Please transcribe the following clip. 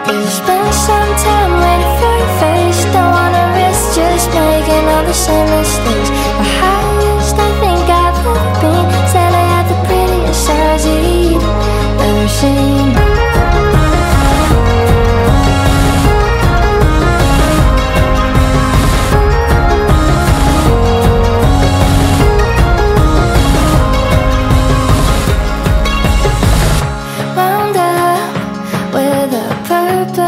Cause I spent some time waiting for your face. Don't wanna risk just making all the same mistakes. The highest I think I've ever been. Said I had the prettiest eyes you've ever seen.